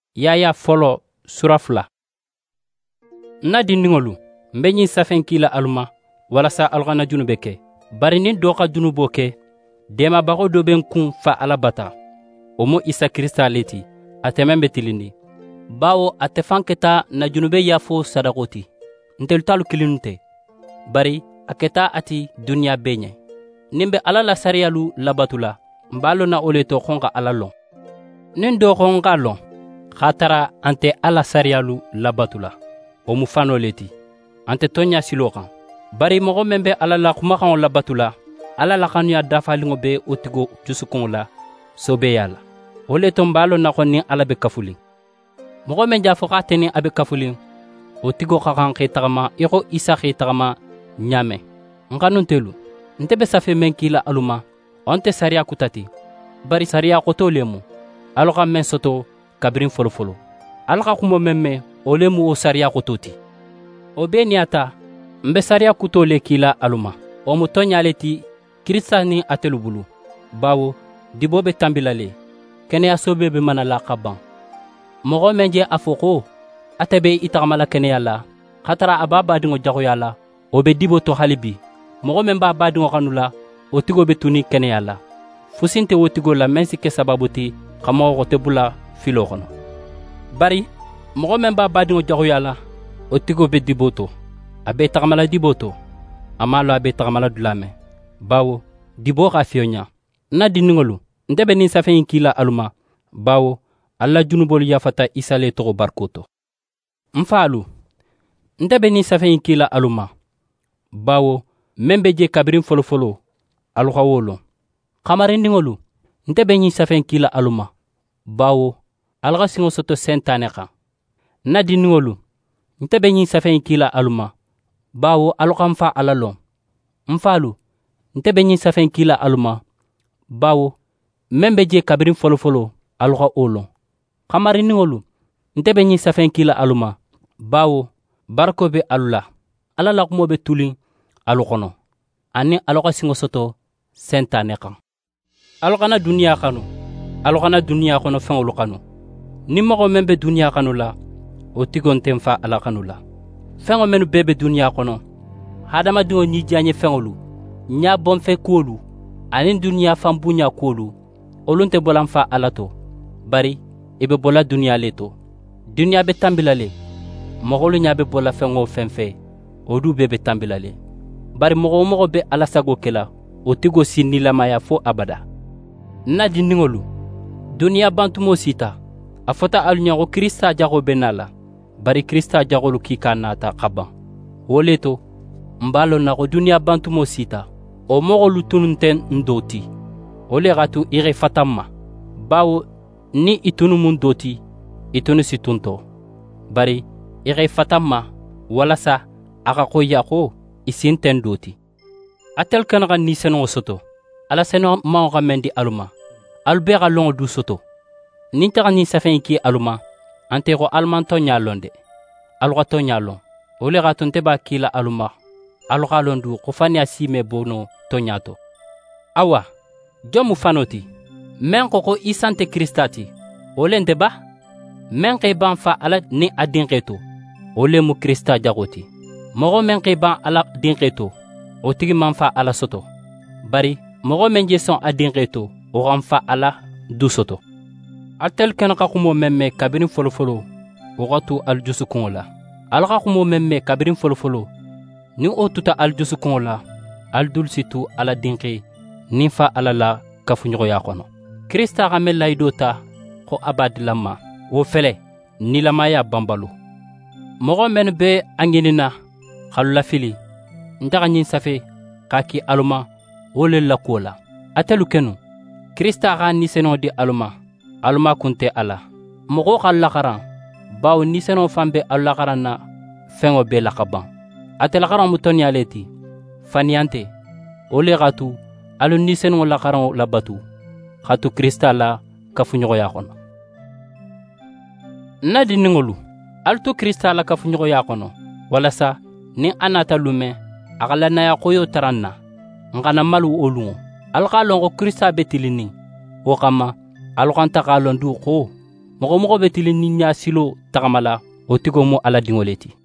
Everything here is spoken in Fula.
Yaya folo surafla. Na dindingolu mbe nyi safen kila aluma walasa algana junube ke. Bari nin do ka junubo ke dema bago do ben kun fa alabata. Omo Isa Krista leti atemembe tilindi. Bawo atefanketa na junube yafo sadakoti. Ntel talu kilinute. Bari aketa ati dunia benye. Nimbe alala sariyalu labatula. Mbalo na oleto konga alalon. Nin do konga lon. Khatara ante ala sariyalu labatula. Omu fano leti. Ante tonya silokan. Bari mogo membe alala kumakan labatula. Alala kanu ya dafalingo be otigo jusukon la. Sobe yala. Oleto mbalo na koni alabe kafuli. Mogo menja fokateni abe kafuli. Otigo kakan ketagama. Iko Isa ketagama nyame. Nkanun telu. Ntebe safe menkila aluma. Onte sariya kutati. Bari sariya koto lemu. Aloka men soto kabrin folofolo. Alaka kumo memme olemu o sariya kototi. Obe niata mbe sariya kuto le kila aluma. O mutonya leti Krista ni atelubulu. Bawo dibobe tambilale. Kene asobe be manala kaban. Mogo menje afoko atebe itagamala kene yala. Khatara ababa dingo jago yala. Obe dibo to halibi. Mogo memba badingo kanula otigo be tuni kene yala. Fusinte otigo la mensi ke sababuti kama ote bula filo kono. Bari mogo memba badingo jago yala otigo be diboto. Abe tagamala diboto. Amalo abe tagamala dulame. Bawo dibo ka fionya. Na diningolu ndebe ni safen kila aluma. Bawo alla junubolu yafata isale togo barkoto. Mfalu ndebe ni safen kila aluma. Bawo membe je kabrin folofolo aluka wolo. Kamarindingolu ntebe nyi safen kila aluma. Bawo alga singo soto sentane kan. Na diningolu ntebe nyi safen kila aluma. Bawo aluka mfa alalon. Mfalu ntebe nyi safen kila aluma. Bawo membe je kabrin folofolo aluka wolo. Kamarindingolu ntebe nyi safen kila aluma. Bawo barko be alula. Alala kumo be tulin alukono. Ani aloka singo soto sentane kan. Alokana dunia kanu. Alokana dunia kono fengolu kanu. Nimogo membe dunia kanu la. Otigon temfa ala kanu la. Fengo menu bebe dunia kono. Hadama dingo nyijanye fengolu. Nya bonfe kuolu. Anin dunia fambunya kuolu. Olunte bolamfa alato. Bari ebe bola dunia leto. Dunia be tambilale. Mogolu nya be bola fengo fenfe. Odu bebe tambilale. Bari mogo be alasago kela. Otigo sinilamaya fo abada. Na dindingolu dunia bantumo sita afota alunyago Krista jago benala. Bari Krista jagolu kika nata kaban. Woleto mbalo nago dunia bantumo sita o mogolu tununten ndoti. Ole gatu ire fatamma. Bawo ni itunu mundoti itunu situnto. Bari ire fatamma walasa akako yako isinten doti. Atel kanaga ni seno soto. Ala seno maoga mendi aluma. Albera longo du soto. Nintaka ni safen ki aluma. Antego almanto nyalonde. Algato nyalon. Ole gatonte ba kila aluma. Algalondu kufani asime bono tonyato. Awa. Jomu fanoti. Men koko isante kristati. Ole nteba. Men kaiban fa ala ni adinketo. Ole mu krista jagoti. Mogo men kaiban ala dinketo. Otigi manfa ala soto. Bari mogo menje son adinketo. O ramfa ala du soto. Atel kanaka kumo memme kabirin folofolo. Ogatu aljusu kongola. Alaka kumo memme kabirin folofolo. Ni otuta aljusu kongola. Aldul situ ala dinke. Nifa ala la kafunyogo ya kono. Krista ramel laidota. Ko abadilama. Wo fele. Nilamaya bambalo. Mogo men be anginina. Khalula fili. Ndaka nyin safe. Kaki aluma. Ole la kola. Atelu kenu. Krista ga niseno di aluma. Aluma kunte ala. Mogo kallakaran. Bawo niseno fambe allakaran na fengo be lakaban. Atelakaran mutoni aleti. Faniante. Ole gatu. Alu niseno lakaran labatu. Gatu Krista la kafunyogo ya kono. Nadi ningolu. Altu Krista la kafunyogo ya kono. Walasa ni anata lume. Akala na ya koyo taranna. Ngana malu olungo. Alkalongo Krista betilini. Okama alkanta kalondu ko mɔgɔ be tili ni ɲasilo tagamala o tigo mu Ala dinŋo le ti.